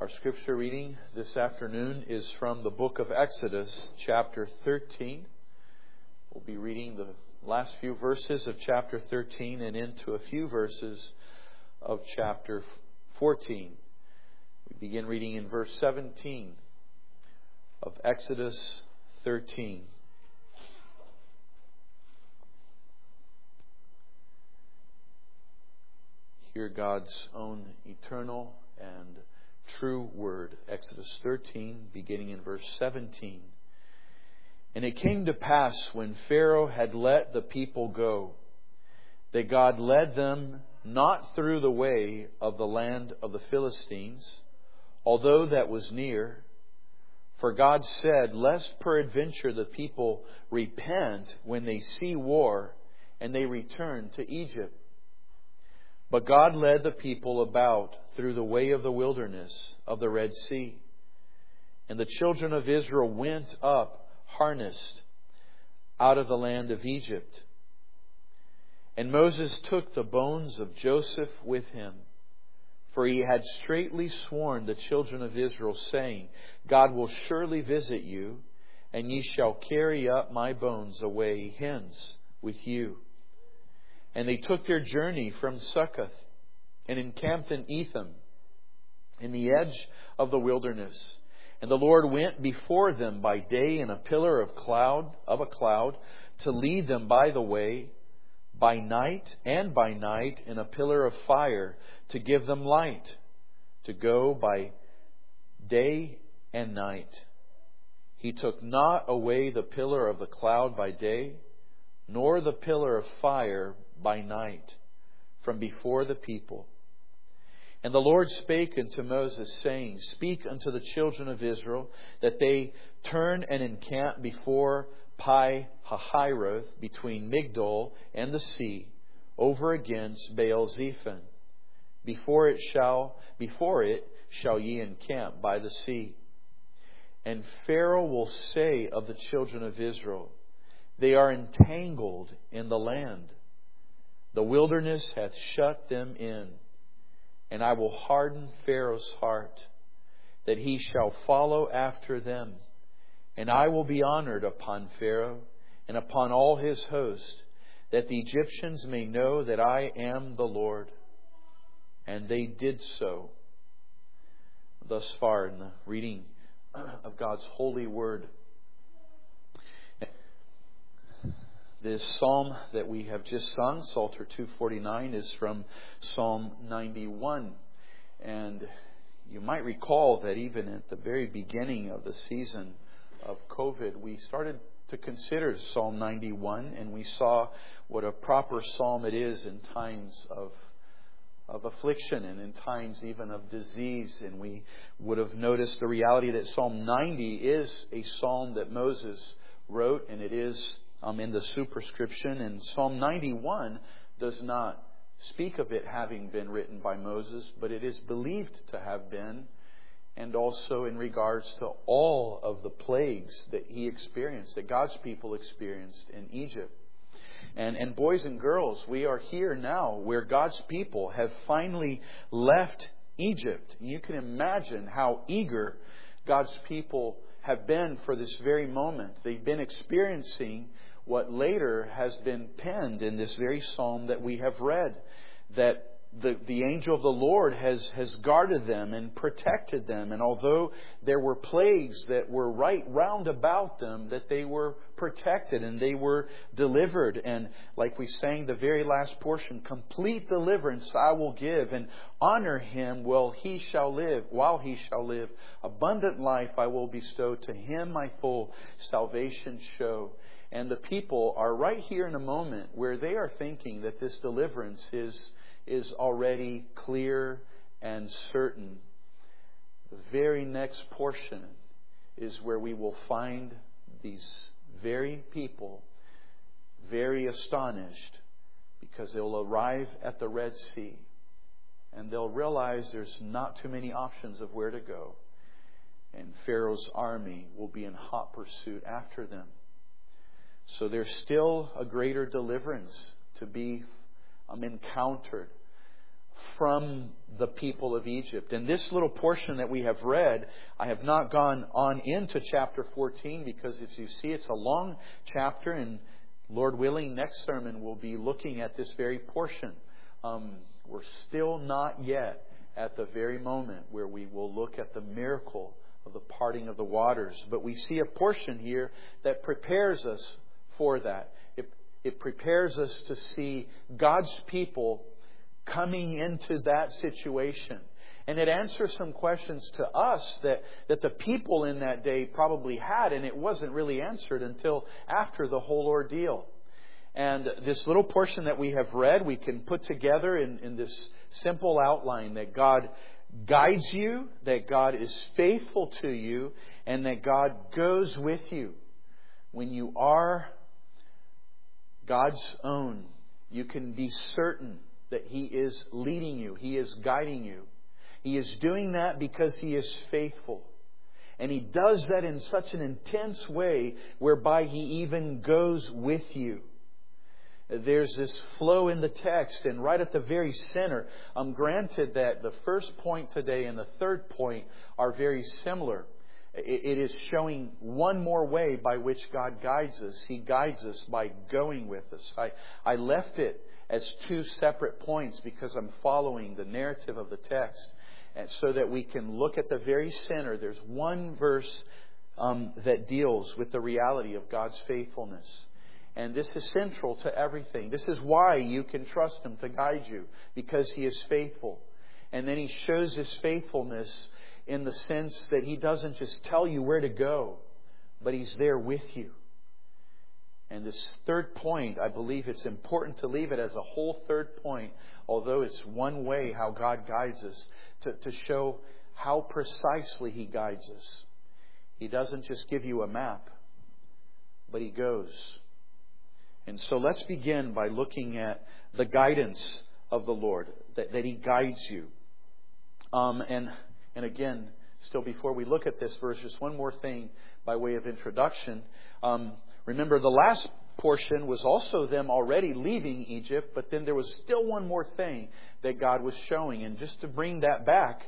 scripture reading this afternoon is from the book of Exodus, chapter 13. We'll be reading the last few verses of chapter 13 and into a few verses of chapter 14. We begin reading in verse 17 of Exodus 13. Hear God's own eternal and true word. Exodus 13, beginning in verse 17. And it came to pass when Pharaoh had let the people go, that God led them not through the way of the land of the Philistines, although that was near. For God said, lest peradventure the people repent when they see war, and they return to Egypt. But God led the people about through the way of the wilderness of the Red Sea. And the children of Israel went up harnessed out of the land of Egypt. And Moses took the bones of Joseph with him, for he had straitly sworn the children of Israel, saying, God will surely visit you, and ye shall carry up my bones away hence with you. And they took their journey from Succoth and encamped in Etham, in the edge of the wilderness. And the Lord went before them by day in a pillar of a cloud to lead them by the way, by night in a pillar of fire to give them light, to go by day and night. He took not away the pillar of the cloud by day, nor the pillar of fire by night from before the people. And the Lord spake unto Moses, saying, Speak unto the children of Israel, that they turn and encamp before Pi-hahiroth, between Migdol and the sea, over against Baal-zephon. Before it shall ye encamp by the sea. And Pharaoh will say of the children of Israel, They are entangled in the land. The wilderness hath shut them in. And I will harden Pharaoh's heart, that he shall follow after them. And I will be honored upon Pharaoh and upon all his host, that the Egyptians may know that I am the Lord. And they did so. Thus far in the reading of God's holy word. This psalm that we have just sung, Psalter 249, is from Psalm 91. And you might recall that even at the very beginning of the season of COVID, we started to consider Psalm 91, and we saw what a proper psalm it is in times of affliction and in times even of disease. And we would have noticed the reality that Psalm 90 is a psalm that Moses wrote, and it is in the superscription. And Psalm 91 does not speak of it having been written by Moses, but it is believed to have been, and also in regards to all of the plagues that he experienced, that God's people experienced in Egypt. And boys and girls, we are here now where God's people have finally left Egypt. And you can imagine how eager God's people have been for this very moment. They've been experiencing what later has been penned in this very psalm that we have read, that the angel of the Lord has guarded them and protected them. And although there were plagues that were right round about them, that they were protected and they were delivered. And like we sang the very last portion, complete deliverance I will give, and honor him while he shall live. Abundant life I will bestow, to him my full salvation show. And the people are right here in a moment where they are thinking that this deliverance is already clear and certain. The very next portion is where we will find these very people very astonished, because they'll arrive at the Red Sea and they'll realize there's not too many options of where to go. And Pharaoh's army will be in hot pursuit after them. So there's still a greater deliverance to be encountered from the people of Egypt. And this little portion that we have read, I have not gone on into chapter 14 because if you see, it's a long chapter, and Lord willing, next sermon we'll be looking at this very portion. We're still not yet at the very moment where we will look at the miracle of the parting of the waters. But we see a portion here that prepares us for that. It prepares us to see God's people coming into that situation. And it answers some questions to us that the people in that day probably had, and it wasn't really answered until after the whole ordeal. And this little portion that we have read, we can put together in this simple outline that God guides you, that God is faithful to you, and that God goes with you. When you are God's own, you can be certain that He is leading you. He is guiding you. He is doing that because He is faithful. And He does that in such an intense way whereby He even goes with you. There's this flow in the text, and right at the very center, granted that the first point today and the third point are very similar. It is showing one more way by which God guides us. He guides us by going with us. I left it as two separate points because I'm following the narrative of the text, and so that we can look at the very center. There's one verse that deals with the reality of God's faithfulness. And this is central to everything. This is why you can trust Him to guide you, because He is faithful. And then He shows His faithfulness in the sense that He doesn't just tell you where to go, but He's there with you. And this third point, I believe it's important to leave it as a whole third point, although it's one way how God guides us, to show how precisely He guides us. He doesn't just give you a map, but He goes. And so let's begin by looking at the guidance of the Lord, that He guides you. And again, still before we look at this verse, just one more thing by way of introduction. Remember, the last portion was also them already leaving Egypt, but then there was still one more thing that God was showing. And just to bring that back,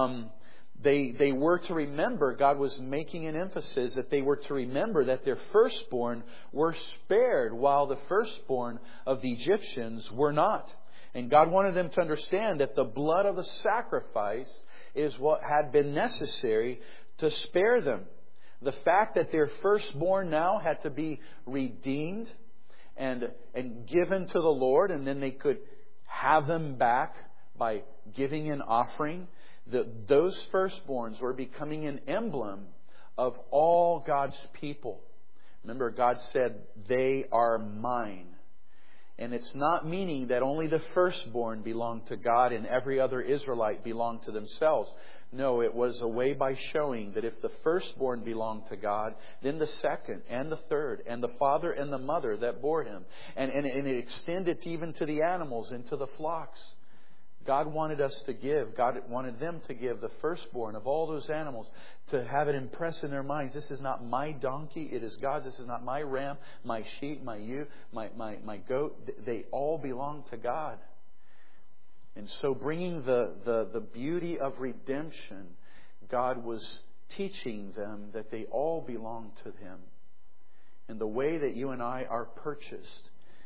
they were to remember, God was making an emphasis that they were to remember that their firstborn were spared while the firstborn of the Egyptians were not. And God wanted them to understand that the blood of the sacrifice is what had been necessary to spare them. The fact that their firstborn now had to be redeemed and given to the Lord, and then they could have them back by giving an offering. Those firstborns were becoming an emblem of all God's people. Remember, God said, "They are mine." And it's not meaning that only the firstborn belonged to God and every other Israelite belonged to themselves. No, it was a way by showing that if the firstborn belonged to God, then the second and the third and the father and the mother that bore him. And it extended even to the animals and to the flocks. God wanted us to give. God wanted them to give the firstborn of all those animals, to have it impressed in their minds. This is not my donkey. It is God's. This is not my ram, my sheep, my ewe, my goat. They all belong to God. And so bringing the beauty of redemption, God was teaching them that they all belong to Him. And the way that you and I are purchased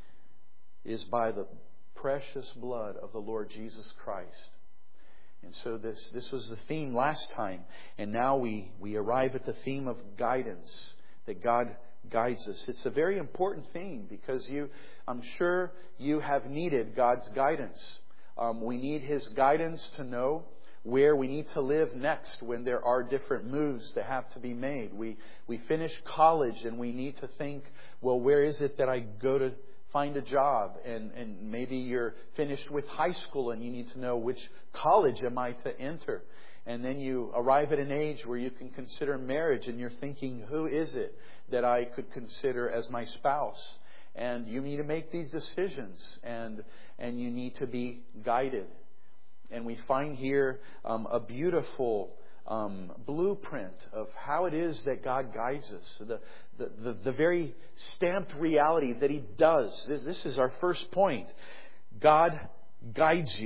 is by the precious blood of the Lord Jesus Christ. And so this was the theme last time. And now we arrive at the theme of guidance, that God guides us. It's a very important theme because I'm sure you have needed God's guidance. We need His guidance to know where we need to live next when there are different moves that have to be made. We finish college and we need to think, well, where is it that I go to find a job? And maybe you're finished with high school and you need to know which college am I to enter. And then you arrive at an age where you can consider marriage and you're thinking, who is it that I could consider as my spouse? And you need to make these decisions and you need to be guided. And we find here a beautiful blueprint of how it is that God guides us. The very stamped reality that He does. This is our first point. God guides you.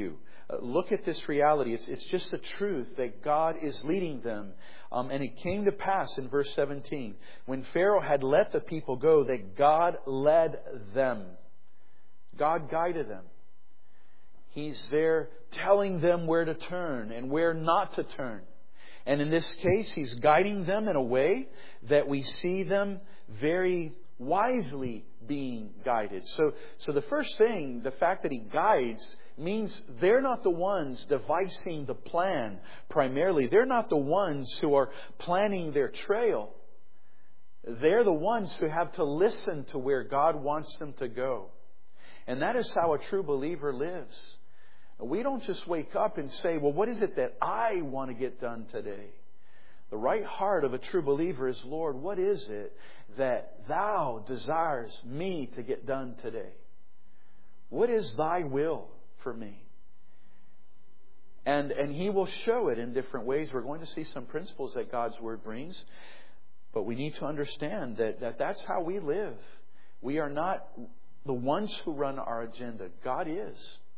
Look at this reality. It's just the truth that God is leading them. And it came to pass in verse 17, when Pharaoh had let the people go, that God led them. God guided them. He's there telling them where to turn and where not to turn. And in this case, He's guiding them in a way that we see them very wisely being guided. So the first thing, the fact that He guides, means they're not the ones devising the plan primarily. They're not the ones who are planning their trail. They're the ones who have to listen to where God wants them to go. And that is how a true believer lives. We don't just wake up and say, well, what is it that I want to get done today? The right heart of a true believer is, Lord, what is it that Thou desires me to get done today? What is Thy will for me? And He will show it in different ways. We're going to see some principles that God's Word brings. But we need to understand that that's how we live. We are not the ones who run our agenda. God is.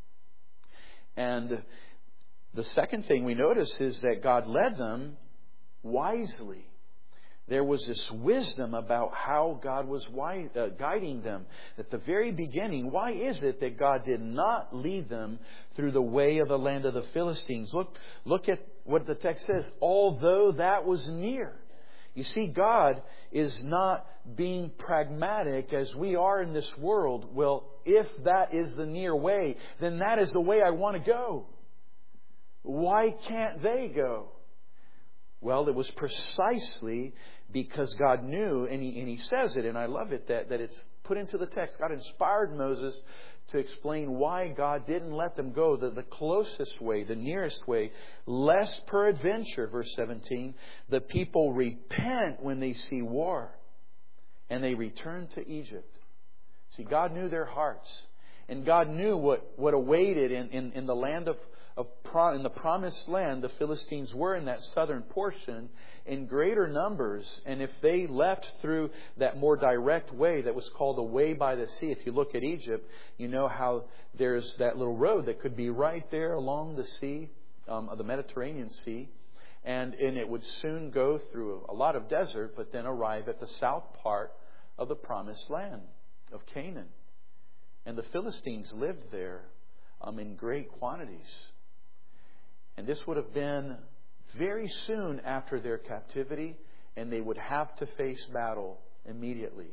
And the second thing we notice is that God led them wisely. There was this wisdom about how God was guiding them. At the very beginning, why is it that God did not lead them through the way of the land of the Philistines? Look at what the text says. Although that was near. You see, God is not being pragmatic as we are in this world. Well, if that is the near way, then that is the way I want to go. Why can't they go? Well, it was precisely because God knew, and He says it, and I love it, that it's put into the text. God inspired Moses to explain why God didn't let them go the closest way, the nearest way, lest peradventure, verse 17, the people repent when they see war, and they return to Egypt. See, God knew their hearts, and God knew what awaited in the land in the promised land. The Philistines were in that southern portion in greater numbers, and if they left through that more direct way that was called the way by the sea, if you look at Egypt, you know how there's that little road that could be right there along the sea, the Mediterranean Sea, and it would soon go through a lot of desert, but then arrive at the south part of the promised land of Canaan. And the Philistines lived there in great quantities. And this would have been very soon after their captivity, and they would have to face battle immediately.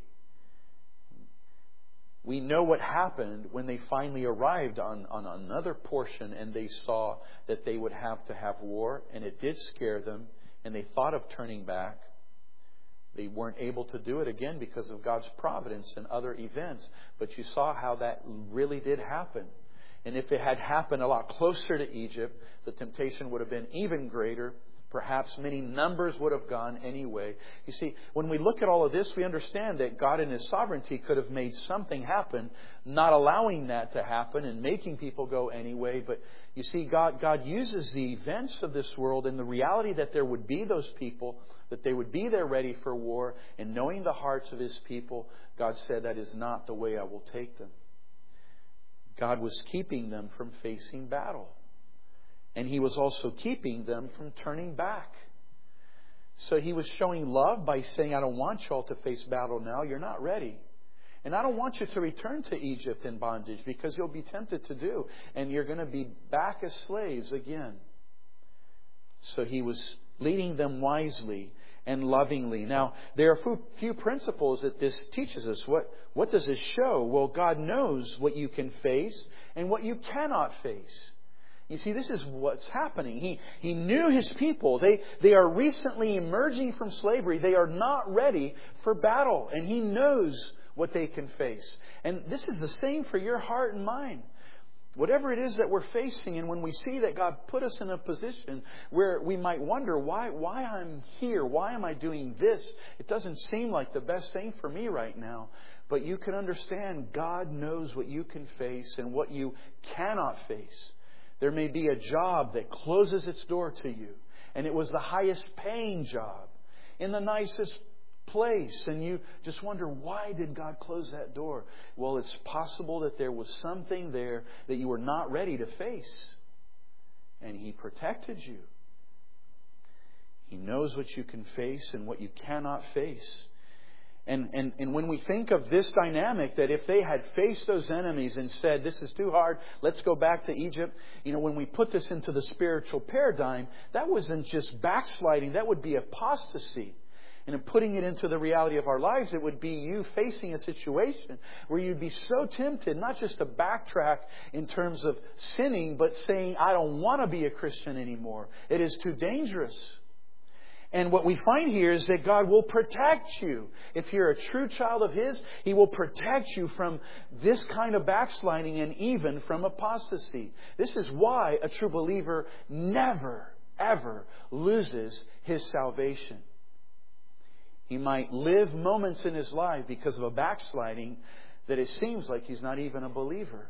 We know what happened when they finally arrived on another portion, and they saw that they would have to have war, and it did scare them, and they thought of turning back. They weren't able to do it again because of God's providence and other events. But you saw how that really did happen. And if it had happened a lot closer to Egypt, the temptation would have been even greater. Perhaps many numbers would have gone anyway. You see, when we look at all of this, we understand that God in His sovereignty could have made something happen, not allowing that to happen and making people go anyway. But you see, God uses the events of this world and the reality that there would be those people, that they would be there ready for war, and knowing the hearts of His people, God said, that is not the way I will take them. God was keeping them from facing battle. And He was also keeping them from turning back. So He was showing love by saying, I don't want you all to face battle now. You're not ready. And I don't want you to return to Egypt in bondage, because you'll be tempted to do. And you're going to be back as slaves again. So He was leading them wisely and lovingly. Now, there are a few principles that this teaches us. What does this show? Well, God knows what you can face and what you cannot face. You see, this is what's happening. He knew His people. They are recently emerging from slavery. They are not ready for battle. And He knows what they can face. And this is the same for your heart and mind. Whatever it is that we're facing, and when we see that God put us in a position where we might wonder, why I'm here? Why am I doing this? It doesn't seem like the best thing for me right now. But you can understand God knows what you can face and what you cannot face. There may be a job that closes its door to you, and it was the highest paying job in the nicest place, and you just wonder, why did God close that door? Well, it's possible that there was something there that you were not ready to face. and He protected you. He knows what you can face and what you cannot face. And when we think of this dynamic, that if they had faced those enemies and said, this is too hard, let's go back to Egypt. When we put this into the spiritual paradigm, that wasn't just backsliding, that would be apostasy. And in putting it into the reality of our lives, it would be you facing a situation where you'd be so tempted, not just to backtrack in terms of sinning, but saying, I don't want to be a Christian anymore. It is too dangerous. And what we find here is that God will protect you. If you're a true child of His, He will protect you from this kind of backsliding and even from apostasy. This is why a true believer never, ever loses his salvation. He might live moments in his life because of a backsliding that it seems like he's not even a believer.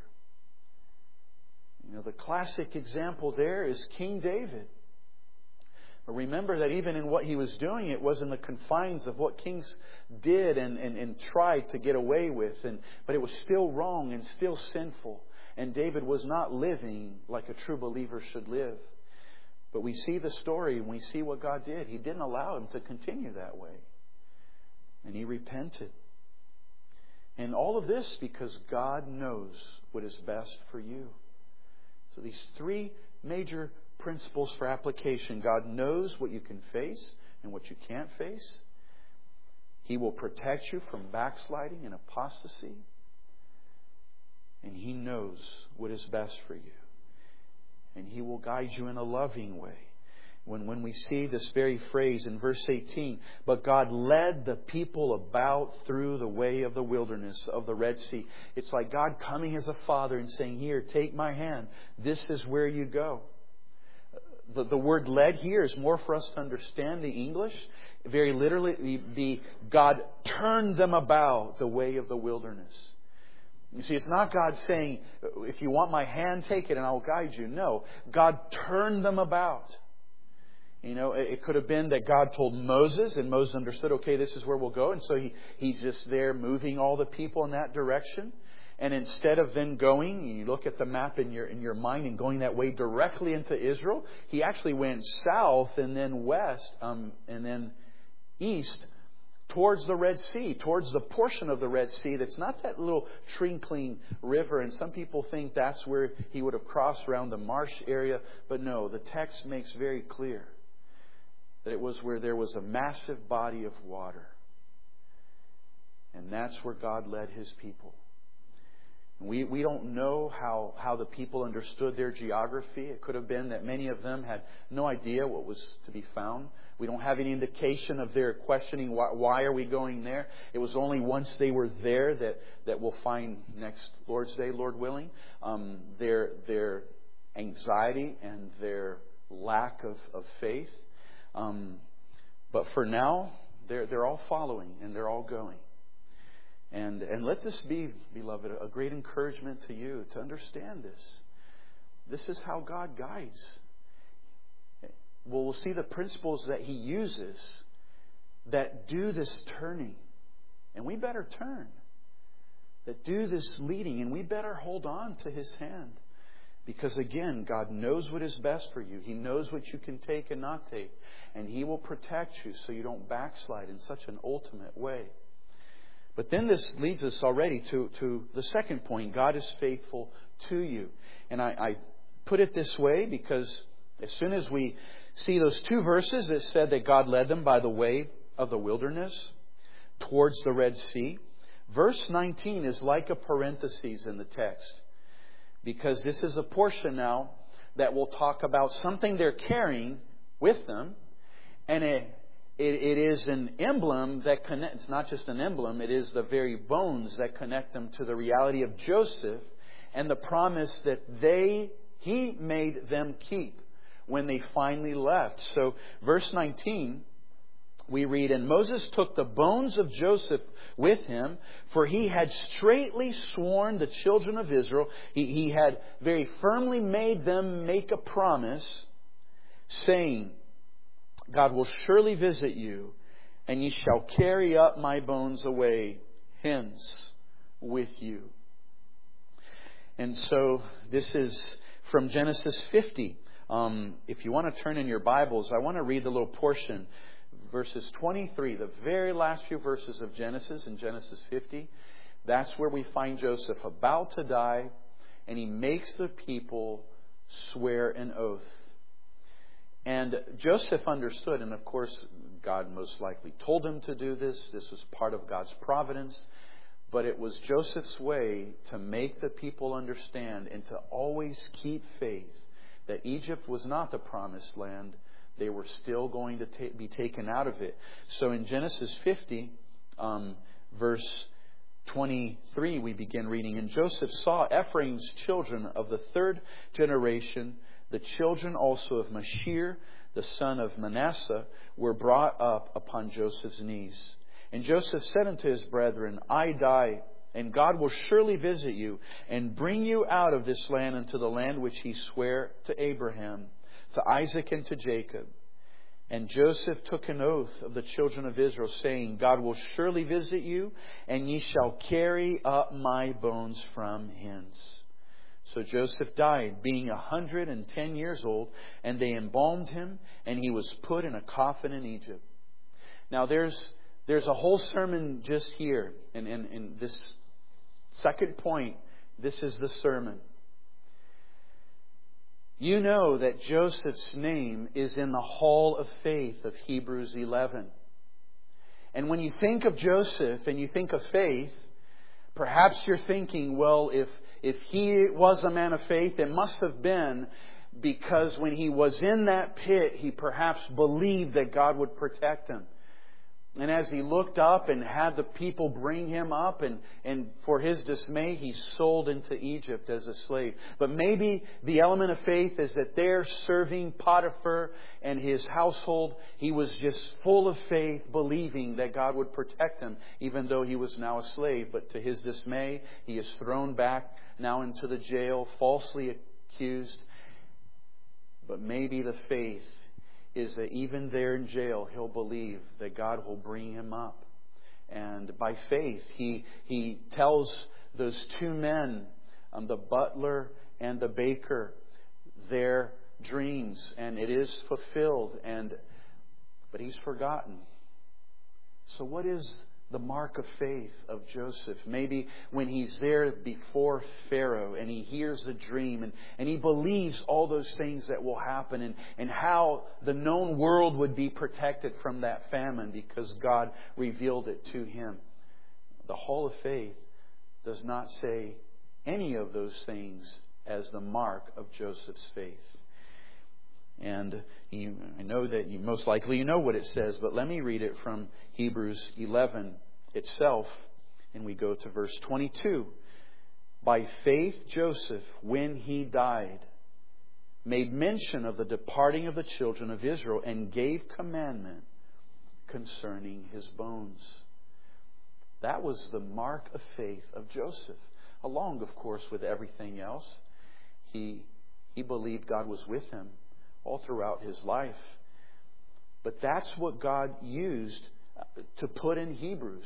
The classic example there is King David. But remember that even in what he was doing, it was in the confines of what kings did and tried to get away with. But it was still wrong and still sinful. And David was not living like a true believer should live. But we see the story and we see what God did. He didn't allow him to continue that way. And he repented. And all of this because God knows what is best for you. So these three major principles for application. God knows what you can face and what you can't face. He will protect you from backsliding and apostasy. And He knows what is best for you. And He will guide you in a loving way. When we see this very phrase in verse 18, but God led the people about through the way of the wilderness of the Red Sea. It's like God coming as a father and saying, here, take my hand. This is where you go. The word led here is more for us to understand the English. Very literally, be God turned them about the way of the wilderness. You see, it's not God saying, if you want my hand, take it and I'll guide you. No, God turned them about. It could have been that God told Moses and Moses understood, okay, this is where we'll go. And so he's just there moving all the people in that direction. And instead of then going, you look at the map in your mind and going that way directly into Israel, He actually went south and then west and then east towards the Red Sea, towards the portion of the Red Sea that's not that little trickling river. And some people think that's where He would have crossed around the marsh area. But no, the text makes very clear that it was where there was a massive body of water. And that's where God led His people. We don't know how the people understood their geography. It could have been that many of them had no idea what was to be found. We don't have any indication of their questioning, why are we going there? It was only once they were there that we'll find next Lord's Day, Lord willing, their anxiety and their lack of faith. But for now, they're all following and they're all going. And let this be, beloved, a great encouragement to you to understand this. This is how God guides. We'll see the principles that He uses that do this turning. And we better turn. That do this leading. And we better hold on to His hand. Because again, God knows what is best for you. He knows what you can take and not take. And He will protect you so you don't backslide in such an ultimate way. But then this leads us already to the second point. God is faithful to you. And I put it this way because as soon as we see those two verses that said that God led them by the way of the wilderness towards the Red Sea, verse 19 is like a parenthesis in the text. Because this is a portion now that will talk about something they're carrying with them. And it is an emblem that connects, it's not just an emblem, it is the very bones that connect them to the reality of Joseph and the promise that He made them keep when they finally left. So verse 19, we read, and Moses took the bones of Joseph with him, for he had straitly sworn the children of Israel. He had very firmly made them make a promise, saying, God will surely visit you, and ye shall carry up my bones away hence with you. And so this is from Genesis 50. If you want to turn in your Bibles, I want to read the little portion, verses 23, the very last few verses of Genesis, in Genesis 50. That's where we find Joseph about to die, and he makes the people swear an oath. And Joseph understood, and of course, God most likely told him to do this. This was part of God's providence. But it was Joseph's way to make the people understand and to always keep faith that Egypt was not the promised land. They were still going to be taken out of it. So in Genesis 50, verse 23, we begin reading. And Joseph saw Ephraim's children of the third generation, the children also of Machir, the son of Manasseh, were brought up upon Joseph's knees. And Joseph said unto his brethren, I die, and God will surely visit you, and bring you out of this land into the land which he sware to Abraham, to Isaac, and to Jacob. And Joseph took an oath of the children of Israel, saying, God will surely visit you, and ye shall carry up my bones from hence. So Joseph died, being 110 years old, and they embalmed him, and he was put in a coffin in Egypt. Now there's a whole sermon just here, and in this second point, this is the sermon. You know that Joseph's name is in the Hall of Faith of Hebrews 11. And when you think of Joseph and you think of faith, perhaps you're thinking, well, if he was a man of faith, it must have been because when he was in that pit, he perhaps believed that God would protect him. And as he looked up and had the people bring him up, and for his dismay, he sold into Egypt as a slave. But maybe the element of faith is that there serving Potiphar and his household, he was just full of faith, believing that God would protect him, even though he was now a slave. But to his dismay, he is thrown back now into the jail, falsely accused. But maybe the faith is that even there in jail, he'll believe that God will bring him up. And by faith, he tells those two men, the butler and the baker, their dreams. And it is fulfilled. But he's forgotten. So what is the mark of faith of Joseph? Maybe when he's there before Pharaoh and he hears the dream and he believes all those things that will happen and how the known world would be protected from that famine because God revealed it to him. The Hall of Faith does not say any of those things as the mark of Joseph's faith. And I know that most likely you know what it says, but let me read it from Hebrews 11 itself. And we go to verse 22. By faith Joseph, when he died, made mention of the departing of the children of Israel and gave commandment concerning his bones. That was the mark of faith of Joseph. Along, of course, with everything else. He believed God was with him all throughout his life. But that's what God used to put in Hebrews.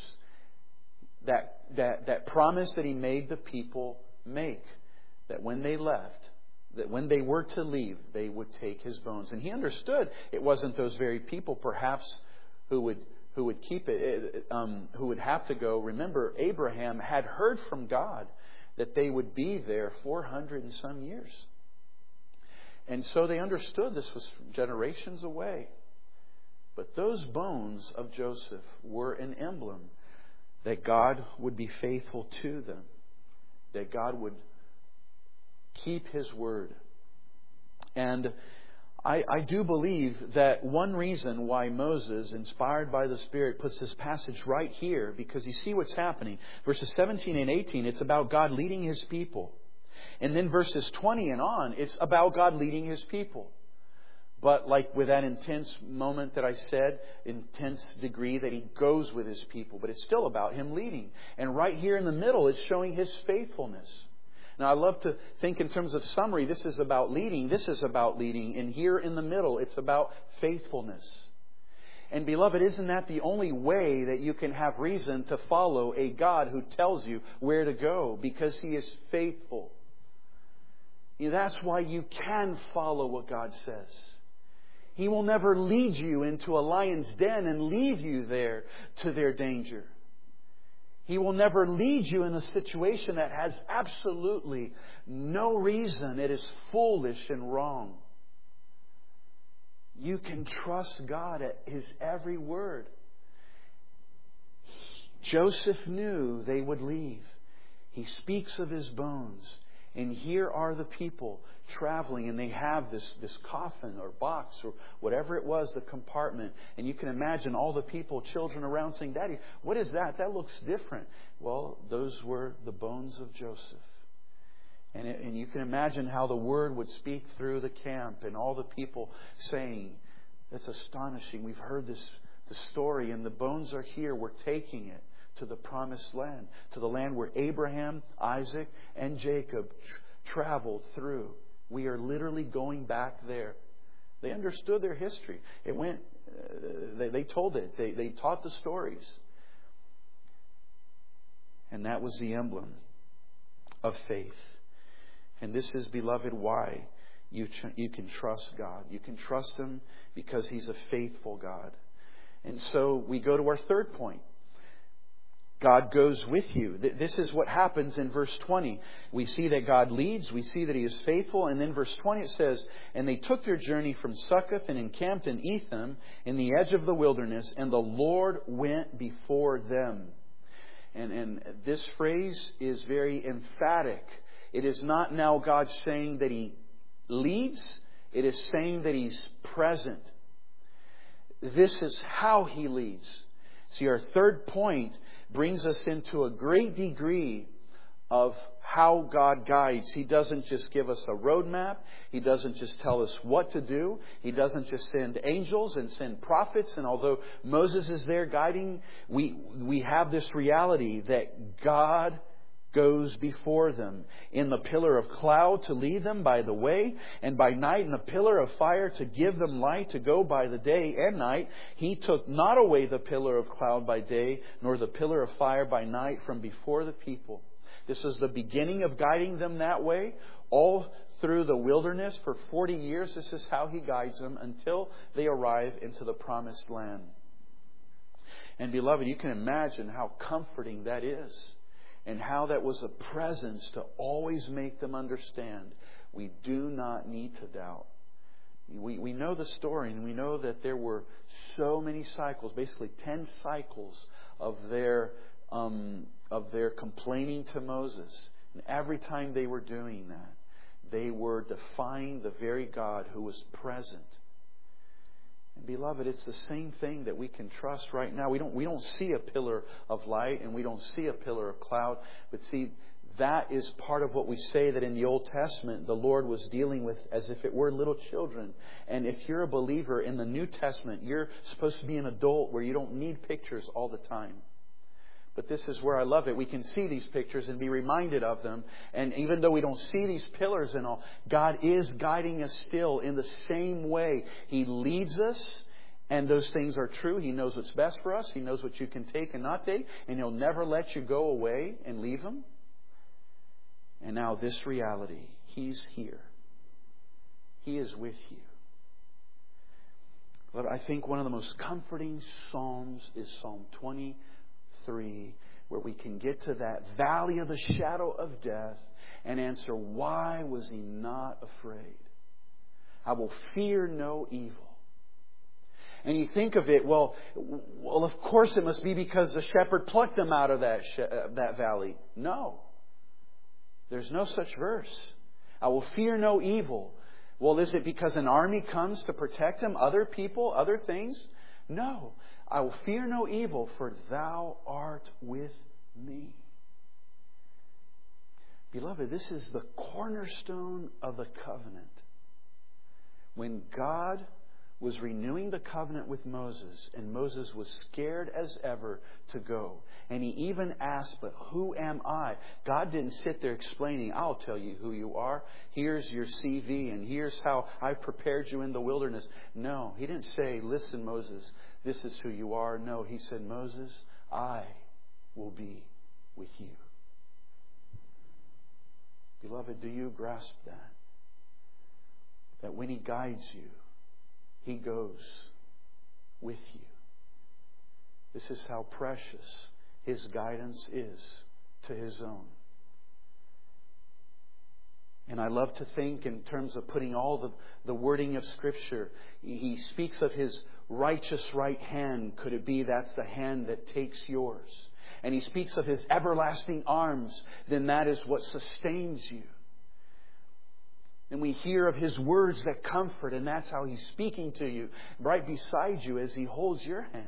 That promise that he made the people make. That when they left, that when they were to leave, they would take his bones. And he understood it wasn't those very people perhaps who would keep it, who would have to go. Remember, Abraham had heard from God that they would be there 400 and some years. And so they understood this was generations away. But those bones of Joseph were an emblem that God would be faithful to them. That God would keep his word. And I do believe that one reason why Moses, inspired by the Spirit, puts this passage right here, because you see what's happening. Verses 17 and 18, it's about God leading his people. And then verses 20 and on, it's about God leading his people. But like with that intense moment that I said, intense degree that he goes with his people. But it's still about him leading. And right here in the middle, it's showing his faithfulness. Now, I love to think in terms of summary. This is about leading. This is about leading. And here in the middle, it's about faithfulness. And beloved, isn't that the only way that you can have reason to follow a God who tells you where to go? Because he is faithful. That's why you can follow what God says. He will never lead you into a lion's den and leave you there to their danger. He will never lead you in a situation that has absolutely no reason. It is foolish and wrong. You can trust God at His every word. Joseph knew they would leave. He speaks of his bones. And here are the people traveling, and they have this coffin or box or whatever it was, the compartment. And you can imagine all the people, children around saying, "Daddy, what is that? That looks different." Well, those were the bones of Joseph. And you can imagine how the word would speak through the camp and all the people saying, "That's astonishing. We've heard the story, and the bones are here. We're taking it to the promised land, to the land where Abraham, Isaac, and Jacob traveled through. We are literally going back there." They understood their history. It went. They told it. They taught the stories, and that was the emblem of faith. And this is, beloved, why you can trust God. You can trust Him because He's a faithful God. And so we go to our third point. God goes with you. This is what happens in verse 20. We see that God leads. We see that He is faithful. And then verse 20 it says, "And they took their journey from Succoth and encamped in Etham in the edge of the wilderness, and the Lord went before them." And this phrase is very emphatic. It is not now God saying that He leads. It is saying that He's present. This is how He leads. See, our third point brings us into a great degree of how God guides. He doesn't just give us a roadmap. He doesn't just tell us what to do. He doesn't just send angels and send prophets. And although Moses is there guiding, we have this reality that God goes before them in the pillar of cloud to lead them by the way, and by night in the pillar of fire to give them light to go by the day and night. He took not away the pillar of cloud by day, nor the pillar of fire by night from before the people. This is the beginning of guiding them that way, all through the wilderness for 40 years. This is how He guides them until they arrive into the promised land. And beloved, you can imagine how comforting that is. And how that was a presence to always make them understand we do not need to doubt. We know the story, and we know that there were so many cycles, basically 10 cycles of their complaining to Moses. And every time they were doing that, they were defying the very God who was present. And beloved, it's the same thing that we can trust right now. We don't see a pillar of light and we don't see a pillar of cloud. But see, that is part of what we say that in the Old Testament the Lord was dealing with as if it were little children. And if you're a believer in the New Testament, you're supposed to be an adult where you don't need pictures all the time. But this is where I love it. We can see these pictures and be reminded of them. And even though we don't see these pillars and all, God is guiding us still in the same way. He leads us, and those things are true. He knows what's best for us. He knows what you can take and not take. And He'll never let you go away and leave Him. And now this reality, He's here. He is with you. But I think one of the most comforting Psalms is Psalm 23, where we can get to that valley of the shadow of death and answer, why was he not afraid? I will fear no evil. And you think of it, well, of course it must be because the shepherd plucked them out of that valley. No. There's no such verse. I will fear no evil. Well, is it because an army comes to protect them? Other people? Other things? No. I will fear no evil, for Thou art with me. Beloved, this is the cornerstone of the covenant. When God was renewing the covenant with Moses, and Moses was scared as ever to go. And he even asked, but who am I? God didn't sit there explaining, I'll tell you who you are. Here's your CV, and here's how I prepared you in the wilderness. No, He didn't say, listen, Moses, this is who you are. No, He said, Moses, I will be with you. Beloved, do you grasp that? that when He guides you, He goes with you. This is how precious His guidance is to His own. And I love to think in terms of putting all the wording of Scripture. He speaks of His righteous right hand. Could it be that's the hand that takes yours? And He speaks of His everlasting arms. Then that is what sustains you. And we hear of His words that comfort. And that's how He's speaking to you right beside you as He holds your hand.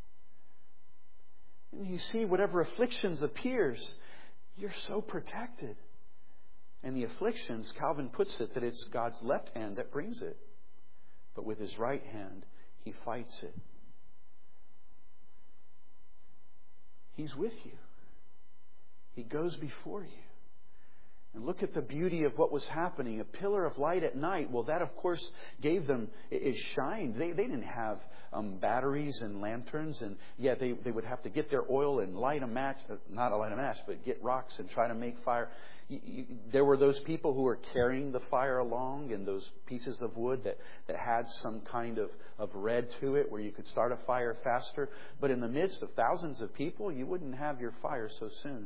And you see whatever afflictions appears, you're so protected. And the afflictions, Calvin puts it, that it's God's left hand that brings it. But with His right hand, He fights it. He's with you. He goes before you. And look at the beauty of what was happening. A pillar of light at night. Well, that of course gave them, it shined. They didn't have batteries and lanterns. And yeah, they would have to get their oil and light a match. Not light a match, but get rocks and try to make fire. There were those people who were carrying the fire along, and those pieces of wood that had some kind of red to it where you could start a fire faster. But in the midst of thousands of people, you wouldn't have your fire so soon.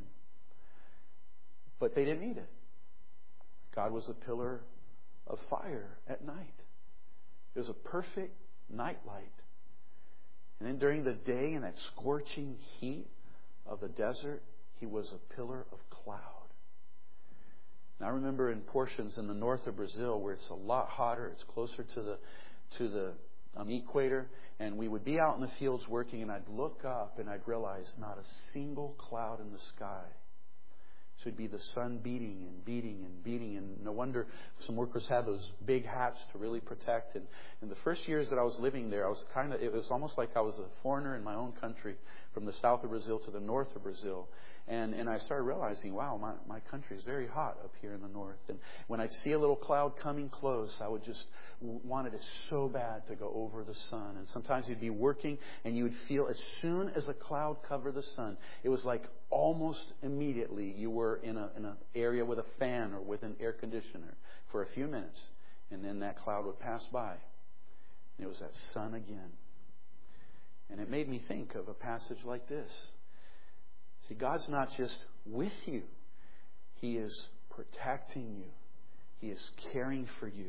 But they didn't need it. God was a pillar of fire at night. It was a perfect nightlight. And then during the day, in that scorching heat of the desert, He was a pillar of cloud. Now, I remember in portions in the north of Brazil where it's a lot hotter, it's closer to the equator, and we would be out in the fields working, and I'd look up and I'd realize not a single cloud in the sky. So it'd be the sun beating and beating and beating, and no wonder some workers had those big hats to really protect. And in the first years that I was living there, it was almost like I was a foreigner in my own country, from the south of Brazil to the north of Brazil. And I started realizing, wow, my country is very hot up here in the north. And when I'd see a little cloud coming close, I would just wanted it so bad to go over the sun. And sometimes you'd be working and you would feel as soon as a cloud covered the sun, it was like almost immediately you were in an area with a fan or with an air conditioner for a few minutes. And then that cloud would pass by. And it was that sun again. And it made me think of a passage like this. See, God's not just with you. He is protecting you. He is caring for you.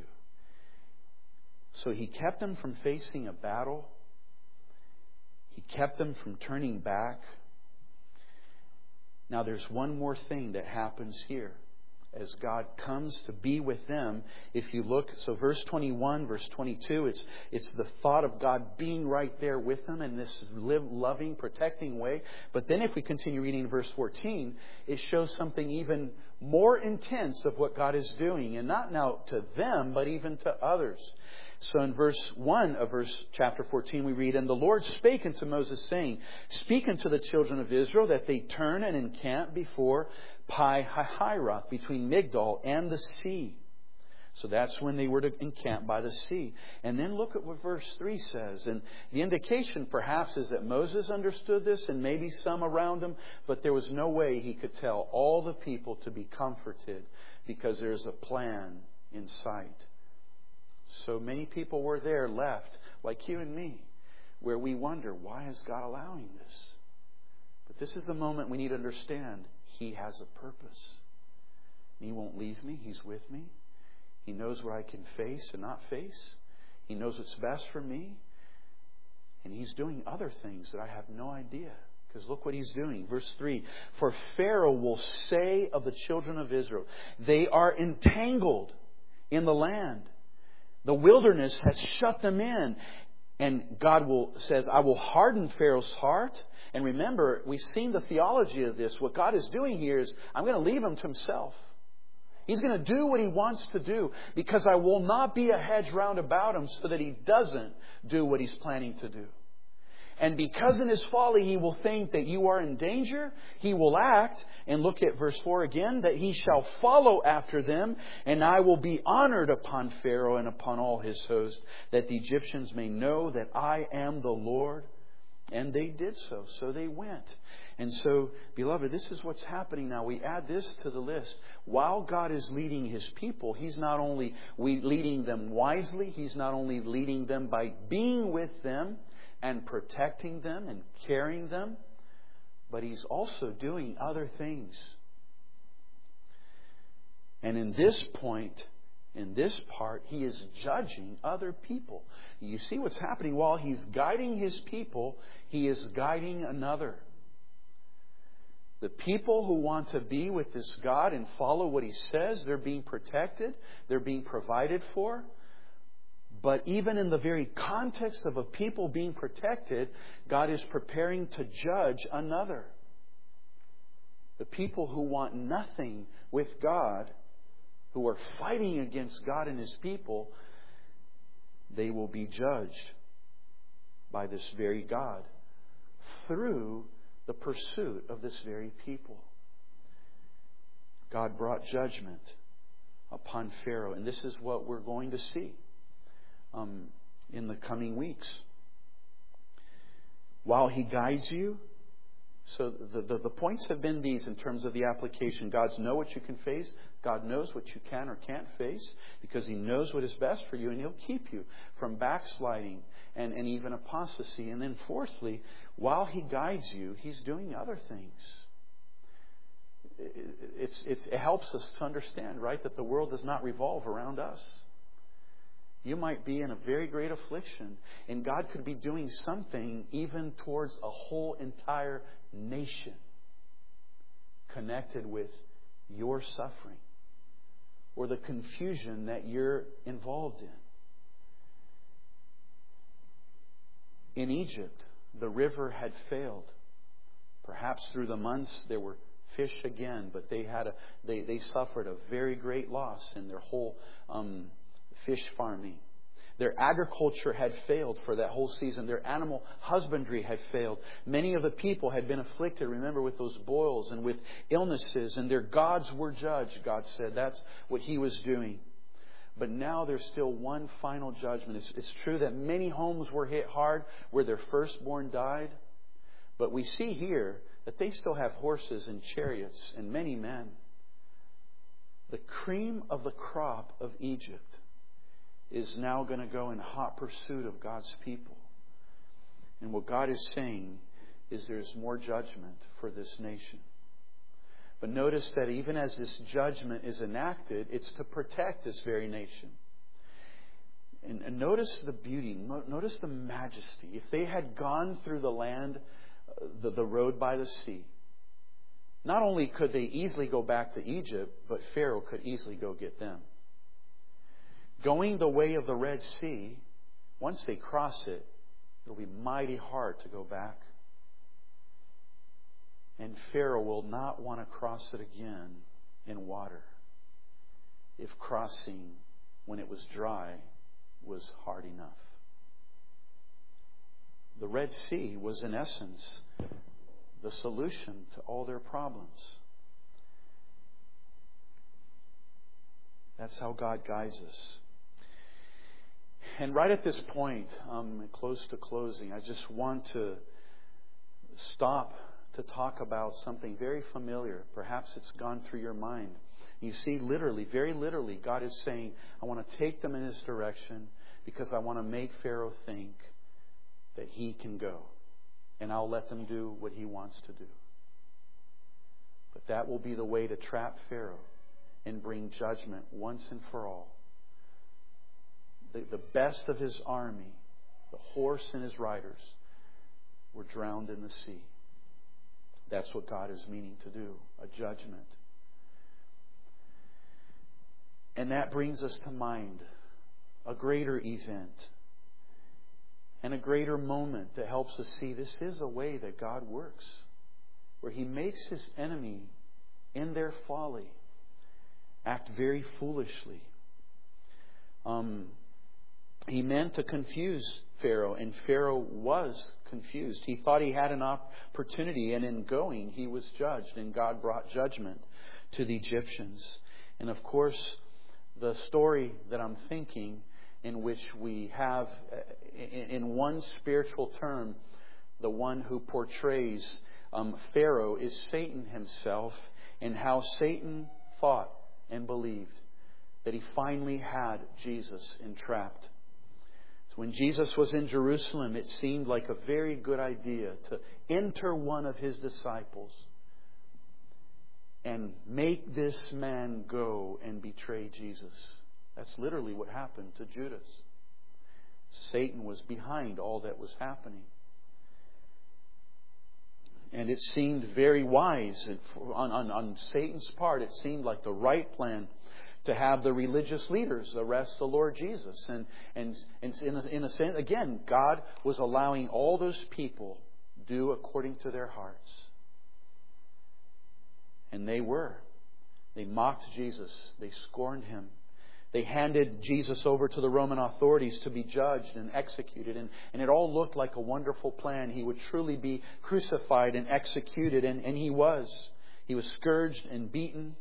So He kept them from facing a battle. He kept them from turning back. Now there's one more thing that happens here. As God comes to be with them, if you look, so verse 21, verse 22, it's the thought of God being right there with them in this loving, protecting way. But then if we continue reading verse 14, it shows something even more intense of what God is doing. And not now to them, but even to others. So in verse 1 of chapter 14 we read, "And the Lord spake unto Moses, saying, Speak unto the children of Israel that they turn and encamp before Pi-hahiroth, between Migdol and the sea." So that's when they were to encamp by the sea. And then look at what verse 3 says. And the indication perhaps is that Moses understood this and maybe some around him, but there was no way he could tell all the people to be comforted because there's a plan in sight. So many people were there left, like you and me, where we wonder, why is God allowing this? But this is the moment we need to understand He has a purpose. He won't leave me. He's with me. He knows what I can face and not face. He knows what's best for me. And He's doing other things that I have no idea. Because look what He's doing. Verse 3, "For Pharaoh will say of the children of Israel, they are entangled in the land. The wilderness has shut them in." And God says, "I will harden Pharaoh's heart." And remember, we've seen the theology of this. What God is doing here is, I'm going to leave him to himself. He's going to do what he wants to do, because I will not be a hedge round about him so that he doesn't do what he's planning to do. And because in his folly he will think that you are in danger, he will act. And look at verse 4 again, "That he shall follow after them, and I will be honored upon Pharaoh and upon all his host, that the Egyptians may know that I am the Lord." And they did so. So they went. And so, beloved, this is what's happening now. We add this to the list. While God is leading His people, He's not only leading them wisely, He's not only leading them by being with them and protecting them and carrying them, but He's also doing other things. And in this point, in this part, He is judging other people. You see what's happening? While He's guiding His people, He is guiding another. The people who want to be with this God and follow what He says, they're being protected, they're being provided for. But even in the very context of a people being protected, God is preparing to judge another. The people who want nothing with God, who are fighting against God and His people, they will be judged by this very God through the pursuit of this very people. God brought judgment upon Pharaoh, and this is what we're going to see in the coming weeks. While He guides you, so the points have been these in terms of the application. God knows what you can face. God knows what you can or can't face because He knows what is best for you, and He'll keep you from backsliding and even apostasy. And then fourthly, while He guides you, He's doing other things. It helps us to understand, right, that the world does not revolve around us. You might be in a very great affliction, and God could be doing something even towards a whole entire nation connected with your suffering or the confusion that you're involved in. In Egypt, the river had failed. Perhaps through the months there were fish again, but they suffered a very great loss in their whole fish farming. Their agriculture had failed for that whole season. Their animal husbandry had failed. Many of the people had been afflicted, remember, with those boils and with illnesses, and their gods were judged, God said. That's what He was doing. But now there's still one final judgment. It's true that many homes were hit hard where their firstborn died. But we see here that they still have horses and chariots and many men. The cream of the crop of Egypt is now going to go in hot pursuit of God's people. And what God is saying is there's more judgment for this nation. But notice that even as this judgment is enacted, it's to protect this very nation. And notice the beauty, notice the majesty. If they had gone through the land, the road by the sea, not only could they easily go back to Egypt, but Pharaoh could easily go get them. Going the way of the Red Sea, once they cross it, it'll be mighty hard to go back. And Pharaoh will not want to cross it again in water if crossing when it was dry was hard enough. The Red Sea was, in essence, the solution to all their problems. That's how God guides us. And right at this point, close to closing, I just want to stop to talk about something very familiar. Perhaps it's gone through your mind. You see, literally, very literally, God is saying, I want to take them in this direction because I want to make Pharaoh think that he can go. And I'll let them do what he wants to do. But that will be the way to trap Pharaoh and bring judgment once and for all. The best of his army, the horse and his riders, were drowned in the sea. That's what God is meaning to do, a judgment. And that brings us to mind a greater event and a greater moment that helps us see this is a way that God works, where He makes His enemy in their folly act very foolishly. He meant to confuse Pharaoh, and Pharaoh was confused. He thought he had an opportunity, and in going, he was judged, and God brought judgment to the Egyptians. And of course, the story that I'm thinking, in which we have, in one spiritual term, the one who portrays Pharaoh, is Satan himself, and how Satan thought and believed that he finally had Jesus entrapped. So when Jesus was in Jerusalem, it seemed like a very good idea to enter one of his disciples and make this man go and betray Jesus. That's literally what happened to Judas. Satan was behind all that was happening. And it seemed very wise. On Satan's part, it seemed like the right plan to have the religious leaders arrest the Lord Jesus. And in a sense, again, God was allowing all those people do according to their hearts. And they were. They mocked Jesus. They scorned Him. They handed Jesus over to the Roman authorities to be judged and executed. And it all looked like a wonderful plan. He would truly be crucified and executed. And He was. He was scourged and beaten.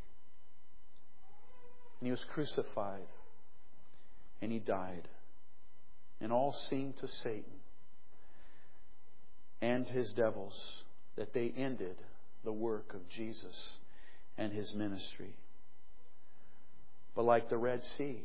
And He was crucified. And He died. And all seemed to Satan and his devils that they ended the work of Jesus and His ministry. But like the Red Sea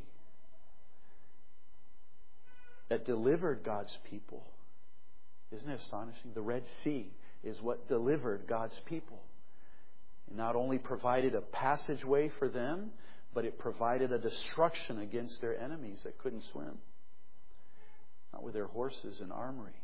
that delivered God's people, isn't it astonishing? The Red Sea is what delivered God's people. It not only provided a passageway for them, but it provided a destruction against their enemies that couldn't swim. Not with their horses and armory.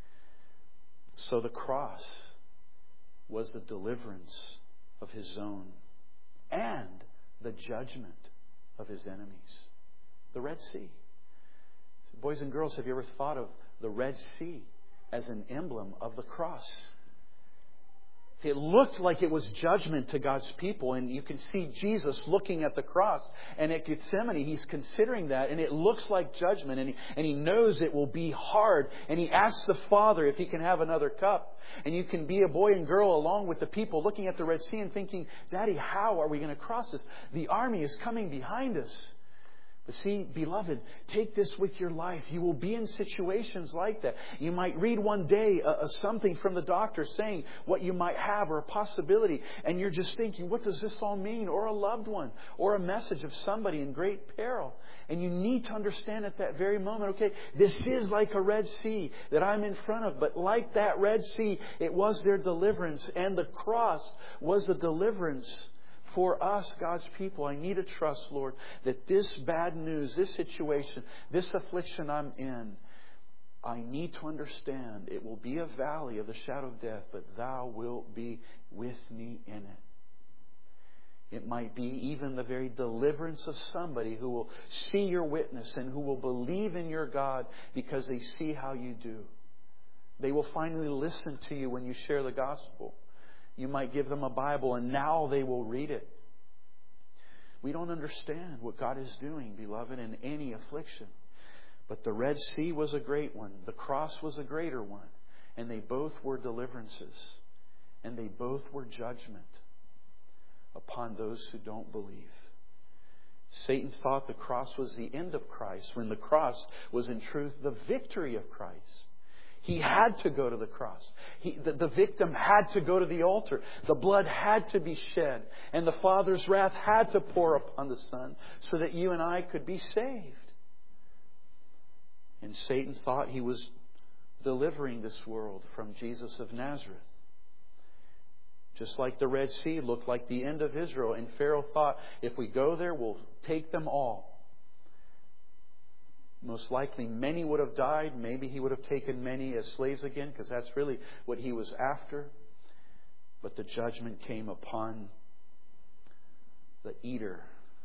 So the cross was the deliverance of His own and the judgment of His enemies. The Red Sea. Boys and girls, have you ever thought of the Red Sea as an emblem of the cross? See, it looked like it was judgment to God's people, and you can see Jesus looking at the cross. And at Gethsemane, He's considering that, and it looks like judgment, and he knows it will be hard. And He asks the Father if He can have another cup. And you can be a boy and girl along with the people looking at the Red Sea and thinking, Daddy, how are we going to cross this? The army is coming behind us. But see, beloved, take this with your life. You will be in situations like that. You might read one day something from the doctor saying what you might have or a possibility. And you're just thinking, what does this all mean? Or a loved one. Or a message of somebody in great peril. And you need to understand at that very moment, okay, this is like a Red Sea that I'm in front of. But like that Red Sea, it was their deliverance. And the cross was the deliverance for us, God's people. I need to trust, Lord, that this bad news, this situation, this affliction I'm in, I need to understand it will be a valley of the shadow of death, but Thou wilt be with me in it. It might be even the very deliverance of somebody who will see your witness and who will believe in your God because they see how you do. They will finally listen to you when you share the gospel. You might give them a Bible and now they will read it. We don't understand what God is doing, beloved, in any affliction. But the Red Sea was a great one. The cross was a greater one. And they both were deliverances. And they both were judgment upon those who don't believe. Satan thought the cross was the end of Christ, when the cross was in truth the victory of Christ. He had to go to the cross. The victim had to go to the altar. The blood had to be shed. And the Father's wrath had to pour upon the Son so that you and I could be saved. And Satan thought he was delivering this world from Jesus of Nazareth. Just like the Red Sea looked like the end of Israel. And Pharaoh thought, if we go there, we'll take them all. Most likely many would have died. Maybe he would have taken many as slaves again, because that's really what he was after. But the judgment came upon the eater.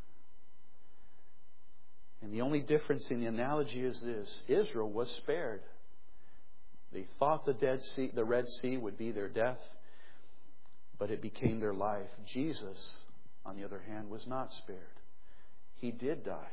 And the only difference in the analogy is this: Israel was spared. They thought the Red Sea would be their death, but it became their life. Jesus, on the other hand, was not spared. He did die.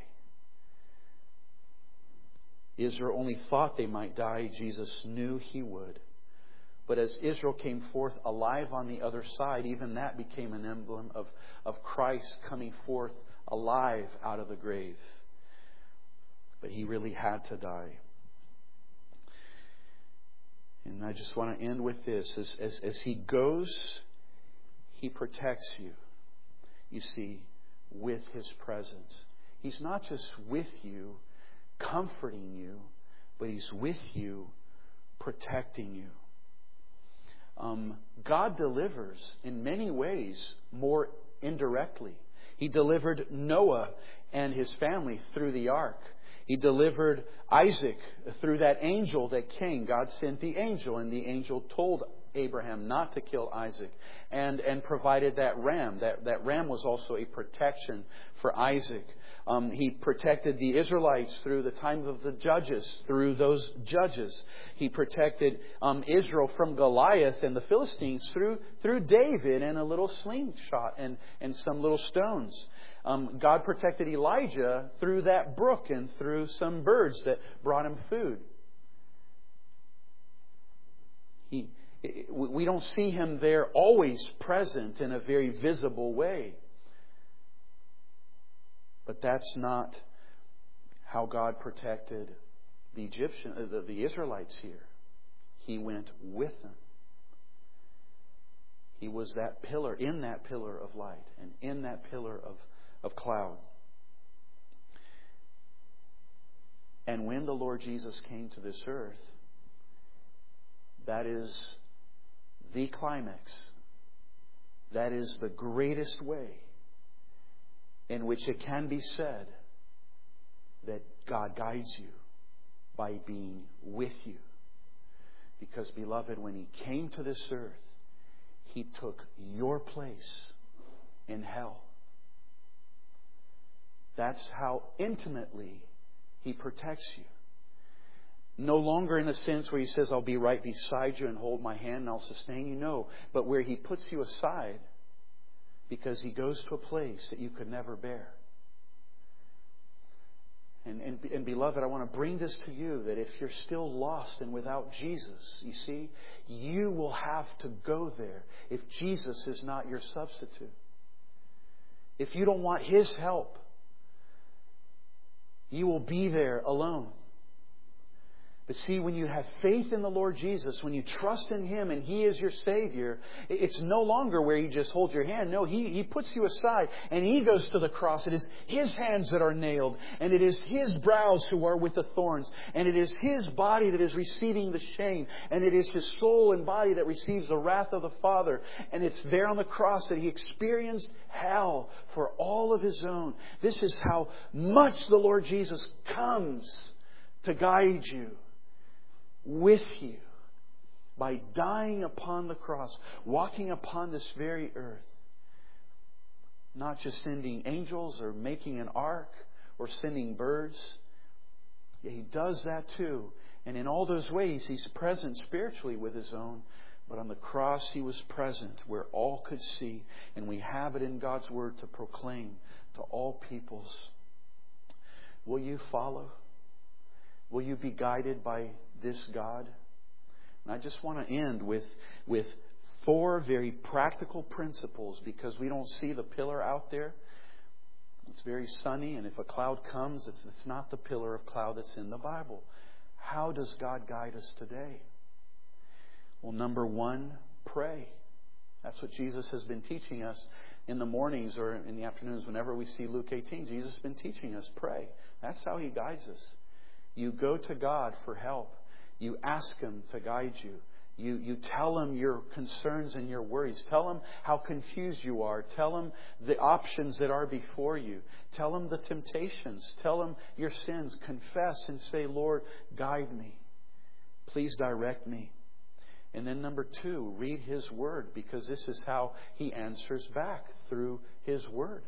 Israel only thought they might die. Jesus knew He would. But as Israel came forth alive on the other side, even that became an emblem of Christ coming forth alive out of the grave. But He really had to die. And I just want to end with this. As He goes, He protects you. You see, with His presence. He's not just with you, comforting you, but He's with you, protecting you. God delivers in many ways more indirectly. He delivered Noah and his family through the ark. He delivered Isaac through that angel that came. God sent the angel, and the angel told Abraham not to kill Isaac, and provided that ram. That ram was also a protection for Isaac. He protected the Israelites through the time of the judges, through those judges. He protected Israel from Goliath and the Philistines through David and a little slingshot and some little stones. God protected Elijah through that brook and through some birds that brought him food. We don't see Him there always present in a very visible way. But that's not how God protected the Israelites here. He went with them. He was that pillar, in that pillar of light and in that pillar of cloud. And when the Lord Jesus came to this earth, that is the climax. That is the greatest way in which it can be said that God guides you by being with you. Because, beloved, when He came to this earth, He took your place in hell. That's how intimately He protects you. No longer in a sense where He says, I'll be right beside you and hold my hand and I'll sustain you. No, but where He puts you aside because He goes to a place that you could never bear. And beloved, I want to bring this to you, that if you're still lost and without Jesus, you see, you will have to go there if Jesus is not your substitute. If you don't want His help, you will be there alone. But see, when you have faith in the Lord Jesus, when you trust in Him and He is your Savior, it's no longer where He just holds your hand. No, He puts you aside and He goes to the cross. It is His hands that are nailed, and it is His brows who are with the thorns, and it is His body that is receiving the shame, and it is His soul and body that receives the wrath of the Father. And it's there on the cross that He experienced hell for all of His own. This is how much the Lord Jesus comes to guide you, with you, by dying upon the cross, walking upon this very earth. Not just sending angels or making an ark or sending birds. Yeah, He does that too. And in all those ways, He's present spiritually with His own. But on the cross, He was present where all could see. And we have it in God's Word to proclaim to all peoples. Will you follow? Will you be guided by this God? And I just want to end with 4 very practical principles, because we don't see the pillar out there. It's very sunny, and if a cloud comes, it's not the pillar of cloud that's in the Bible. How does God guide us today? Well, number 1, pray. That's what Jesus has been teaching us in the mornings or in the afternoons. Whenever we see Luke 18, Jesus has been teaching us, pray. That's how He guides us. You go to God for help. You ask Him to guide you. You tell Him your concerns and your worries. Tell Him how confused you are. Tell Him the options that are before you. Tell Him the temptations. Tell Him your sins. Confess and say, Lord, guide me. Please direct me. And then number 2, read His Word, because this is how He answers back, through His Word.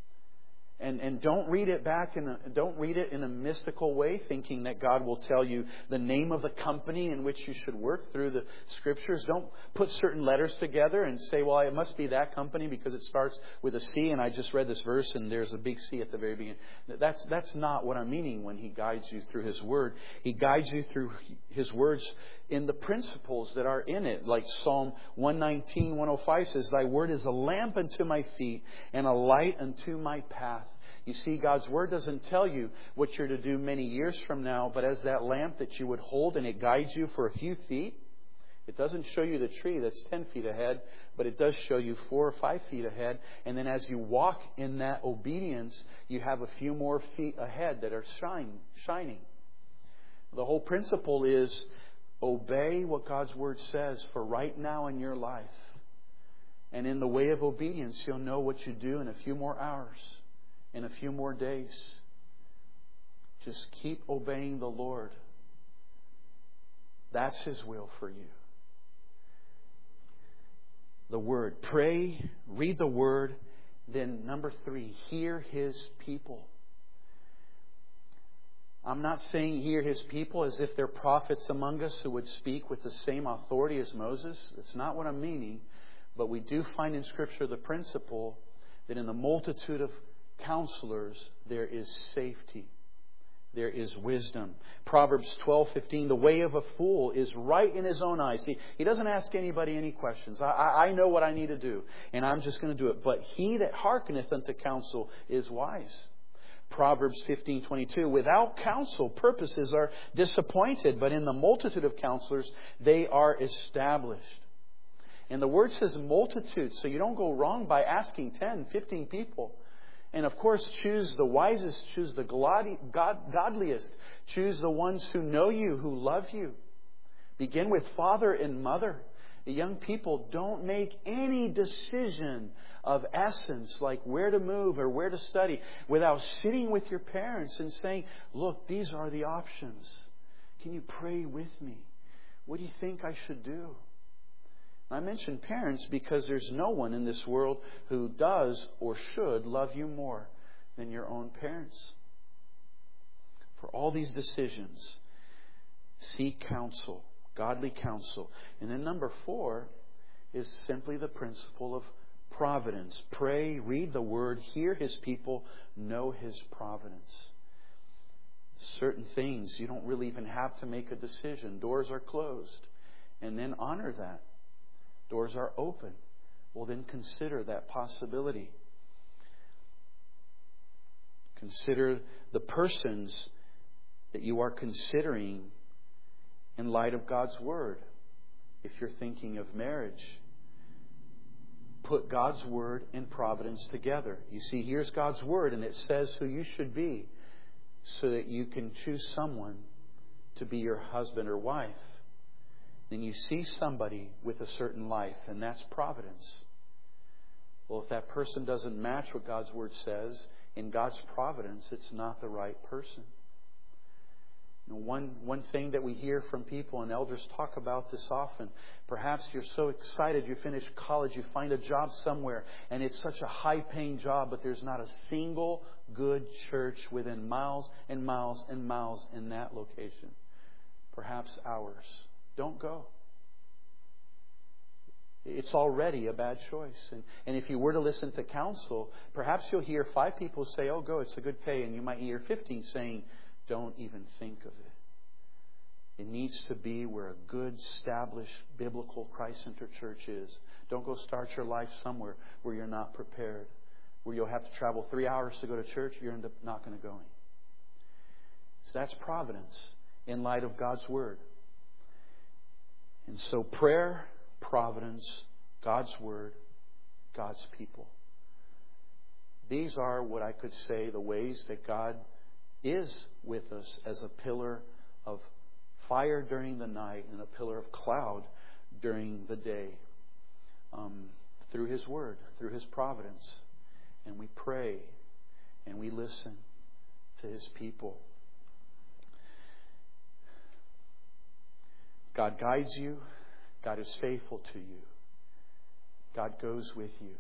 And don't read it don't read it in a mystical way, thinking that God will tell you the name of the company in which you should work through the Scriptures. Don't put certain letters together and say, well, it must be that company because it starts with a C, and I just read this verse and there's a big C at the very beginning. That's not what I'm meaning when He guides you through His Word. He guides you through His words in the principles that are in it. Like Psalm 119, 105 says, Thy Word is a lamp unto my feet and a light unto my path. You see, God's Word doesn't tell you what you're to do many years from now, but as that lamp that you would hold and it guides you for a few feet, It doesn't show you the tree that's 10 feet ahead, but it does show you 4 or 5 feet ahead. And then as you walk in that obedience, you have a few more feet ahead that are shining. The whole principle is obey what God's Word says for right now in your life. And in the way of obedience, you'll know what you do in a few more hours, in a few more days. Just keep obeying the Lord. That's His will for you. The Word. Pray, read the Word. Then number 3, hear His people. I'm not saying hear His people as if they're prophets among us who would speak with the same authority as Moses. That's not what I'm meaning. But we do find in Scripture the principle that in the multitude of counselors there is safety. There is wisdom. Proverbs 12:15, the way of a fool is right in his own eyes. He doesn't ask anybody any questions. I know what I need to do, and I'm just going to do it. But he that hearkeneth unto counsel is wise. Proverbs 15:22, without counsel purposes are disappointed, but in the multitude of counselors they are established. And the word says multitude, so you don't go wrong by asking 10, 15 people. And of course, choose the wisest, choose the godliest, choose the ones who know you, who love you. Begin with father and mother. The young people, don't make any decision of essence, like where to move or where to study, without sitting with your parents and saying, look, these are the options. Can you pray with me? What do you think I should do? I mention parents because there's no one in this world who does or should love you more than your own parents. For all these decisions, seek counsel, godly counsel. And then number 4 is simply the principle of providence. Pray, read the Word, hear His people, know His providence. Certain things you don't really even have to make a decision. Doors are closed. And then honor that. Doors are open. Well, then consider that possibility. Consider the persons that you are considering in light of God's Word. If you're thinking of marriage, put God's Word and providence together. You see, here's God's Word, and it says who you should be so that you can choose someone to be your husband or wife. Then you see somebody with a certain life, and that's providence. Well, if that person doesn't match what God's Word says, in God's providence, it's not the right person. You know, one thing that we hear from people, and elders talk about this often, perhaps you're so excited you finish college, you find a job somewhere, and it's such a high-paying job, but there's not a single good church within miles and miles and miles in that location. Perhaps ours. Don't go. It's already a bad choice. And if you were to listen to counsel, perhaps you'll hear 5 people say, oh, go, it's a good pay. And you might hear 15 saying, don't even think of it. It needs to be where a good, established, biblical, Christ-centered church is. Don't go start your life somewhere where you're not prepared, where you'll have to travel 3 hours to go to church. You end up not going to go. So that's providence in light of God's Word. And so prayer, providence, God's Word, God's people. These are what I could say the ways that God is with us as a pillar of fire during the night and a pillar of cloud during the day. Through His Word, through His providence. And we pray and we listen to His people. God guides you. God is faithful to you. God goes with you.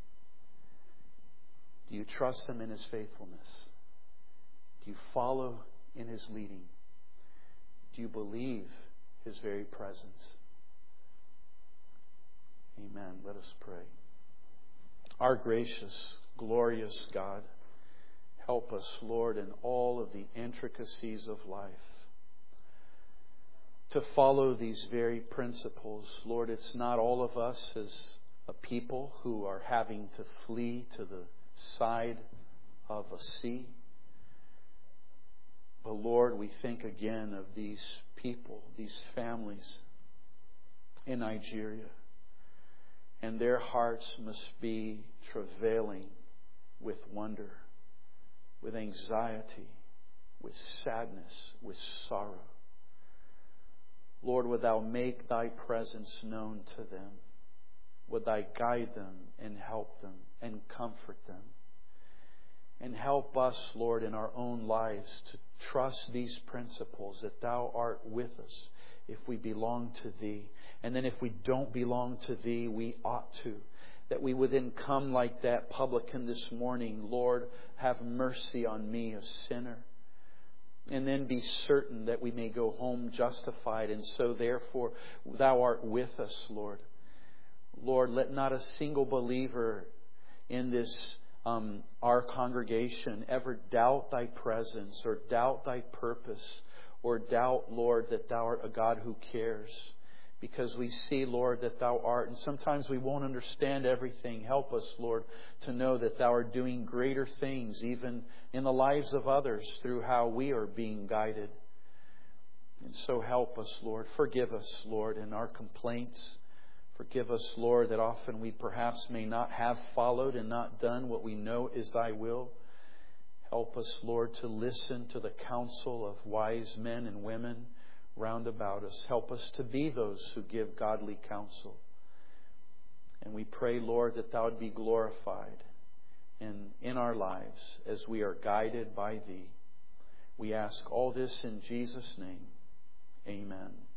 Do you trust Him in His faithfulness? Do you follow in His leading? Do you believe His very presence? Amen. Let us pray. Our gracious, glorious God, help us, Lord, in all of the intricacies of life to follow these very principles. Lord, it's not all of us as a people who are having to flee to the side of a sea. But Lord, we think again of these people, these families in Nigeria. And their hearts must be travailing with wonder, with anxiety, with sadness, with sorrow. Lord, would Thou make Thy presence known to them? Would Thou guide them and help them and comfort them? And help us, Lord, in our own lives to trust these principles, that Thou art with us if we belong to Thee. And then if we don't belong to Thee, we ought to. That we would then come like that publican this morning, Lord, have mercy on me, a sinner. And then be certain that we may go home justified. And so therefore, Thou art with us, Lord. Lord, let not a single believer in this our congregation ever doubt Thy presence or doubt Thy purpose or doubt, Lord, that Thou art a God who cares. Because we see, Lord, that Thou art, and sometimes we won't understand everything. Help us, Lord, to know that Thou art doing greater things even in the lives of others through how we are being guided. And so help us, Lord. Forgive us, Lord, in our complaints. Forgive us, Lord, that often we perhaps may not have followed and not done what we know is Thy will. Help us, Lord, to listen to the counsel of wise men and women round about us. Help us to be those who give godly counsel. And we pray, Lord, that Thou would be glorified in our lives as we are guided by Thee. We ask all this in Jesus' name. Amen.